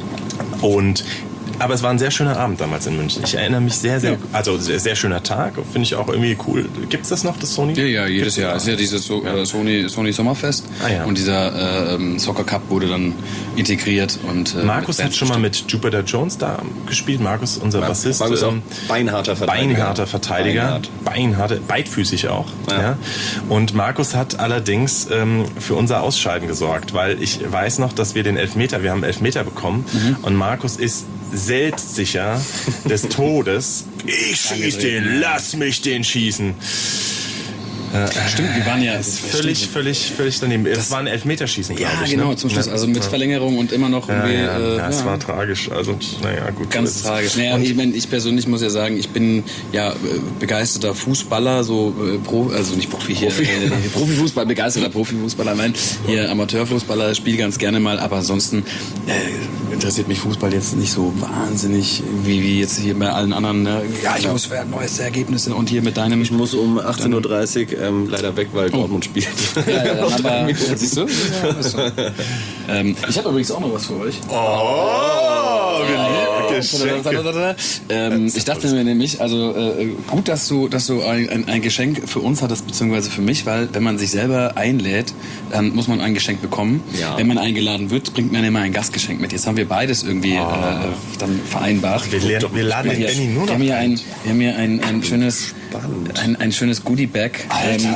Und aber es war ein sehr schöner Abend damals in München. Ich erinnere mich sehr, sehr, also sehr, sehr schöner Tag, finde ich auch irgendwie cool. Gibt's das noch, das Sony? Ja, ja, jedes Gibt's Jahr. das? Es ist ja dieses so, äh, Sony, Sony Sommerfest. Ah, ja. Und dieser äh, ähm, Soccer Cup wurde dann integriert. Und, äh, Markus mit hat schon mal mit Jupiter Jones da gespielt. Markus, unser Bassist. Markus auch ähm, beinharter Verteidiger. Beinharter Verteidiger. Beinhart. Beinharte, beidfüßig auch. Ja. Ja. Und Markus hat allerdings ähm, für unser Ausscheiden gesorgt, weil ich weiß noch, dass wir den Elfmeter, wir haben einen Elfmeter bekommen und Markus ist selbstsicher des Todes. Ich schieß den, lass mich den schießen. Stimmt, wir waren ja Völlig, stimmt. völlig, völlig daneben. Das war ein Elfmeterschießen, Ja, glaube ich. genau, ne? zum Schluss. Ja. Also mit Verlängerung und immer noch Ja, irgendwie. ja, äh, ja, es ja. war tragisch. Also, naja, gut. Ganz so ist es. tragisch. Naja, ich, mein, ich persönlich muss ja sagen, ich bin ja äh, begeisterter Fußballer, so äh, Pro, also nicht Profi hier, Profi. Äh, Profifußball, begeisterter Profifußballer, nein, hier Amateurfußballer, spiele ganz gerne mal, aber ansonsten äh, interessiert mich Fußball jetzt nicht so wahnsinnig, wie, wie jetzt hier bei allen anderen. Ne? Ja, ich muss neueste Ergebnisse und hier mit deinem. Ich muss um achtzehn Uhr dreißig ähm, leider weg, weil Dortmund spielt. Ja, ja, aber siehst du? Ja, das schon. ähm, ich habe übrigens auch noch was für euch. Oh, genau. Geschenke. Ähm, ich dachte mir nämlich, also äh, gut, dass du, dass du ein, ein, ein Geschenk für uns hattest, beziehungsweise für mich, weil wenn man sich selber einlädt, dann muss man ein Geschenk bekommen. Ja. Wenn man eingeladen wird, bringt man immer ein Gastgeschenk mit. Jetzt haben wir beides irgendwie äh, dann vereinbart. Wir, lernen, wir laden den Hier, Benny nur wir noch haben hier ein, wir haben hier ein, ein schönes, Spannend. ein, ein schönes Goodie-Bag. Ähm,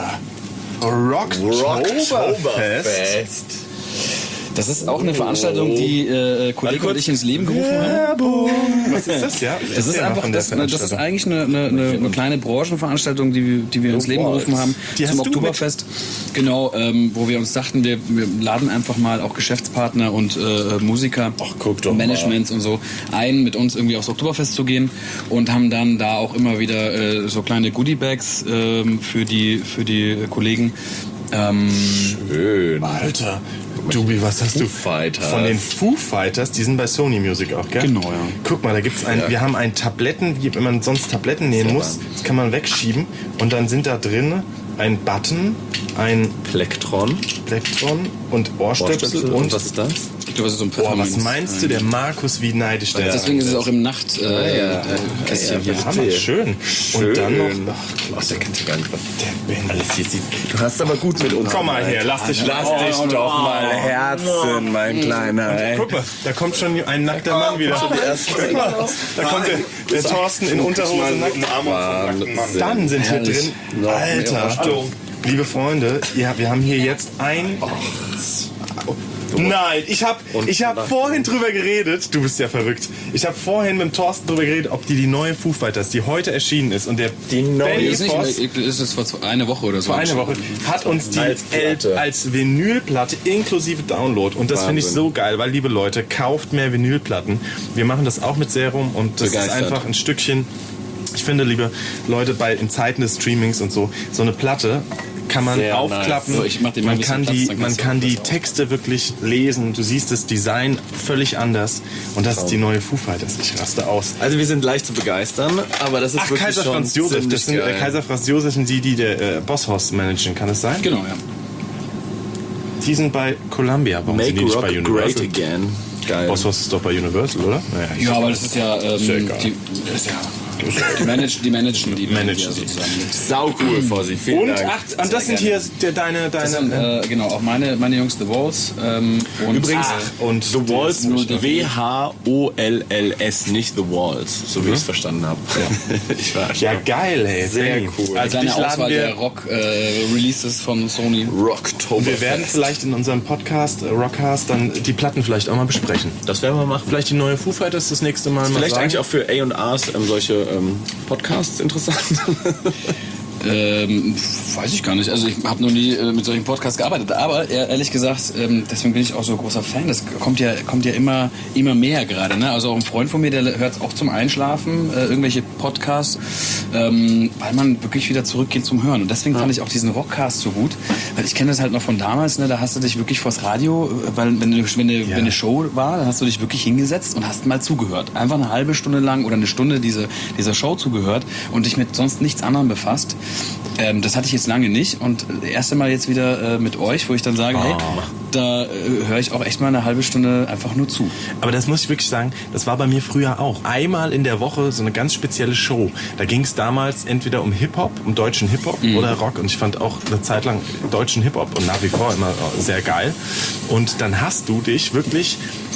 Rocktoberfest. das ist auch eine Veranstaltung, die äh, Kollege und ich ins Leben gerufen haben. Werbung. Was ist das, ja? Das ist einfach, das, das ist eigentlich eine, eine, eine, eine kleine Branchenveranstaltung, die, wir- die wir ins Leben gerufen haben Die hast zum du Oktoberfest. Genau, ähm, wo wir uns dachten, wir, wir laden einfach mal auch Geschäftspartner und äh, Musiker, Ach, guck doch mal. Managements und so ein, mit uns irgendwie aufs Oktoberfest zu gehen und haben dann da auch immer wieder äh, so kleine Goodiebags ähm, für die für die Kollegen. Ähm, Schön. Alter, Dubi, was hast du Fighters. von den Foo Fighters? Die sind bei Sony Music auch, gell? Genau, ja. Guck mal, da gibt's ein, wir haben ein Tabletten, wie wenn man sonst Tabletten nehmen muss, das kann man wegschieben und dann sind da drin ein Button, ein Plektron. Plektron und Ohrstöpsel, Ohrstöpsel. und Und was ist das? ich glaube, das ist so ein Boah, was Pfefferminz. meinst du, der Markus, wie neidisch der Deswegen ist es auch im Nacht äh, ja. äh, Kästchen hier. Ja, Hammer, schön. Und dann noch Ach, der kennt ja gar nicht was. der Ben. Alles hier sieht. Du hast aber gut mit uns. Komm mal her, lass dich Lass oh, dich oh, doch oh. mal herzen, mein Kleiner. Ey. Guck mal, da kommt schon ein nackter Mann wieder. Guck mal, da kommt der, der Thorsten in Unterhose nackt. Dann sind hier drin, Alter, liebe Freunde, ja, wir haben hier jetzt ein, Nein, ich habe ich hab vorhin drüber geredet, du bist ja verrückt, ich habe vorhin mit dem Thorsten drüber geredet, ob die die neue Foo Fighters, die heute erschienen ist und der die neue Benny ist, Voss, nicht, ist es vor einer Woche oder so? vor einer Woche, hat uns die als, L- als Vinylplatte inklusive Download und das finde ich so geil, weil liebe Leute, kauft mehr Vinylplatten. Wir machen das auch mit Serum und das Begeistert. ist einfach ein Stückchen, ich finde, liebe Leute, bei in Zeiten des Streamings und so, so eine Platte kann man Sehr aufklappen, nice. So, ich mach dir mal ein man bisschen kann Platz, die, dann man kannst du kann auch die das Texte wirklich lesen, du siehst das Design völlig anders und das ist die neue Foo Fighters, ich raste aus. Also wir sind leicht zu begeistern, aber das ist Ach, wirklich Kaiser schon Franz Josef, ziemlich das sind, äh, geil. Kaiser Franz Josef sind die, die der äh, Bosshaus managen, kann das sein? Genau, ja. Die sind bei Columbia, warum sind Make die nicht Rock bei Universal? Great Again. Geil. Bosshaus ist doch bei Universal, oder? Naja, ich- Ja, aber das ist ja, ähm, ja egal. die, das ist ja die, manage, die managen die Managen ja die. sozusagen mit. Sau cool vor sich. Vielen Und, Dank. ach, und das sind hier der, deine, deine Das sind, äh, genau, auch meine, meine Jungs The Walls. Ähm, und, übrigens, äh, und The Walls, nur die- W H O L L S, nicht The Walls, so wie ich es verstanden habe. Ich war ja, geil, ey. Sehr Benny. cool. Also kleine dich laden Auswahl der wir, Rock-Releases von Sony. Rocktober. wir werden vielleicht in unserem Podcast, äh, Rockcast, dann die Platten vielleicht auch mal besprechen. Das werden wir machen. Vielleicht die neue Foo Fighters das nächste Mal mal Vielleicht sagen. eigentlich auch für A und Rs ähm, solche ähm, Podcasts interessant. Ähm, weiß ich gar nicht. Also ich habe noch nie äh, mit solchen Podcasts gearbeitet. Aber ehr- ehrlich gesagt, ähm, deswegen bin ich auch so großer Fan. Das kommt ja, kommt ja immer, immer mehr gerade. Ne? Also auch ein Freund von mir, der hört auch zum Einschlafen äh, irgendwelche Podcasts, ähm, weil man wirklich wieder zurückgeht zum Hören. Und deswegen fand ich auch diesen Rockcast so gut. Weil ich kenne das halt noch von damals. Ne? Da hast du dich wirklich vors Radio, äh, weil wenn, du, wenn, eine, wenn eine Show war, dann hast du dich wirklich hingesetzt und hast mal zugehört. Einfach eine halbe Stunde lang oder eine Stunde diese, dieser Show zugehört und dich mit sonst nichts anderem befasst. Ähm, das hatte ich jetzt lange nicht und das erste Mal jetzt wieder äh, mit euch, wo ich dann sage, hey, da äh, höre ich auch echt mal eine halbe Stunde einfach nur zu. Aber das muss ich wirklich sagen, das war bei mir früher auch. Einmal in der Woche so eine ganz spezielle Show. Da ging es damals entweder um Hip-Hop, um deutschen Hip-Hop Mhm. oder Rock. Und ich fand auch eine Zeit lang deutschen Hip-Hop und nach wie vor immer sehr geil. Und dann hast du dich wirklich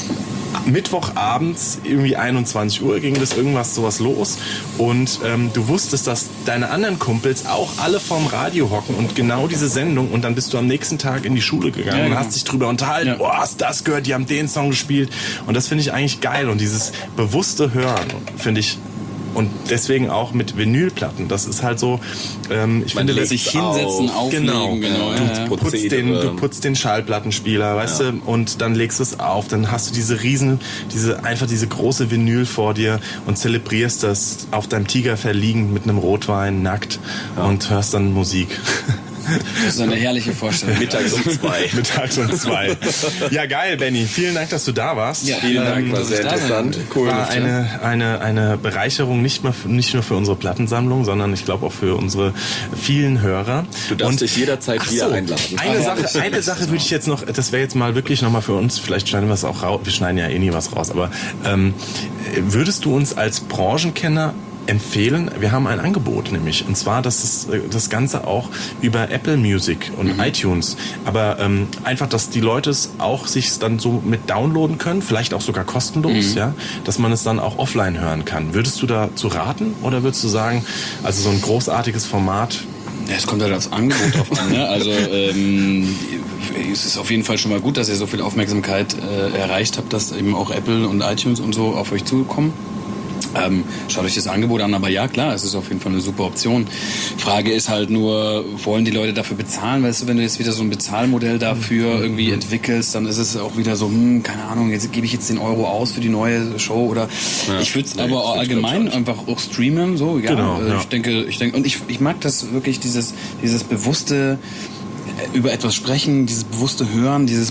Mittwochabends, irgendwie einundzwanzig Uhr ging das irgendwas sowas los und ähm, du wusstest, dass deine anderen Kumpels auch alle vorm Radio hocken und genau diese Sendung und dann bist du am nächsten Tag in die Schule gegangen Ja, und genau. hast dich drüber unterhalten, Ja. oh, hast das gehört, die haben den Song gespielt und das finde ich eigentlich geil und dieses bewusste Hören finde ich und deswegen auch mit Vinylplatten. Das ist halt so, ähm, ich Man finde, legt Sich auf. hinsetzen, auflegen, Genau. genau. Ja. ja, ja. Du putzt, den, du putzt den Schallplattenspieler, weißt du, und dann legst du es auf, dann hast du diese riesen, diese, einfach diese große Vinyl vor dir und zelebrierst das auf deinem Tigerfell liegend mit einem Rotwein, nackt und hörst dann Musik. Das ist eine herrliche Vorstellung. Mittags um zwei. Mittags um zwei. Ja, geil, Benny. Vielen Dank, dass du da warst. Ja, Vielen Dank, war dass sehr ich da sein interessant. durfte. Cool. War eine, eine, eine Bereicherung nicht, mehr, nicht nur für unsere Plattensammlung, sondern ich glaube auch für unsere vielen Hörer. Du darfst dich jederzeit ach wieder so, einladen. Eine Ah, Sache, eine Sache würde ich jetzt noch, das wäre jetzt mal wirklich nochmal für uns, vielleicht schneiden wir es auch raus, wir schneiden ja eh nie was raus, aber ähm, würdest du uns als Branchenkenner empfehlen, wir haben ein Angebot nämlich, und zwar, dass das, das Ganze auch über Apple Music und Mhm. iTunes, aber ähm, einfach, dass die Leute es auch sich dann so mit downloaden können, vielleicht auch sogar kostenlos, Mhm. ja, dass man es dann auch offline hören kann. Würdest du dazu raten oder würdest du sagen, also so ein großartiges Format? Ja, es kommt halt aufs Angebot drauf an. Ne? Also ähm, es ist auf jeden Fall schon mal gut, dass ihr so viel Aufmerksamkeit äh, erreicht habt, dass eben auch Apple und iTunes und so auf euch zukommen. Ähm, schaut euch das Angebot an, aber ja, klar, es ist auf jeden Fall eine super Option. Frage ist halt nur, wollen die Leute dafür bezahlen? Weißt du, wenn du jetzt wieder so ein Bezahlmodell dafür irgendwie entwickelst, dann ist es auch wieder so, hm, keine Ahnung, jetzt gebe ich jetzt den Euro aus für die neue Show oder Ja, ich würde es nee, aber das auch würd ich allgemein glaub ich einfach auch streamen, so, ja. Genau, äh, ja. Ich denke, ich denke, und ich, ich mag das wirklich, dieses, dieses bewusste äh, über etwas sprechen, dieses bewusste Hören, dieses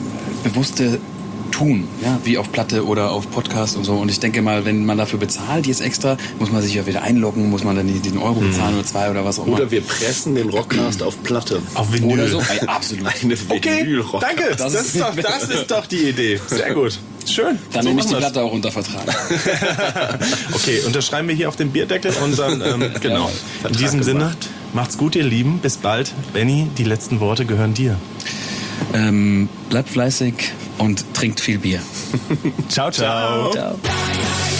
bewusste tun, ja, wie auf Platte oder auf Podcast und so. Und ich denke mal, wenn man dafür bezahlt jetzt extra, muss man sich ja wieder einloggen, muss man dann die- den Euro bezahlen oder zwei oder was auch immer. Oder wir pressen den Rockcast auf Platte. Auf Vinyl. Oder so. Ey, absolut. Eine Okay, Vinyl-Rockcast. danke. Das, Das ist ist- doch, das ist doch die Idee. Sehr gut. Schön. Dann So nehme ich die machen wir's. Platte auch unter Vertrag. Okay, unterschreiben wir hier auf den Bierdeckel und dann, ähm, genau. In diesem Sinne, macht's gut, ihr Lieben. Bis bald. Benny, die letzten Worte gehören dir. ähm, bleibt fleißig und trinkt viel Bier. Ciao, ciao. Ciao.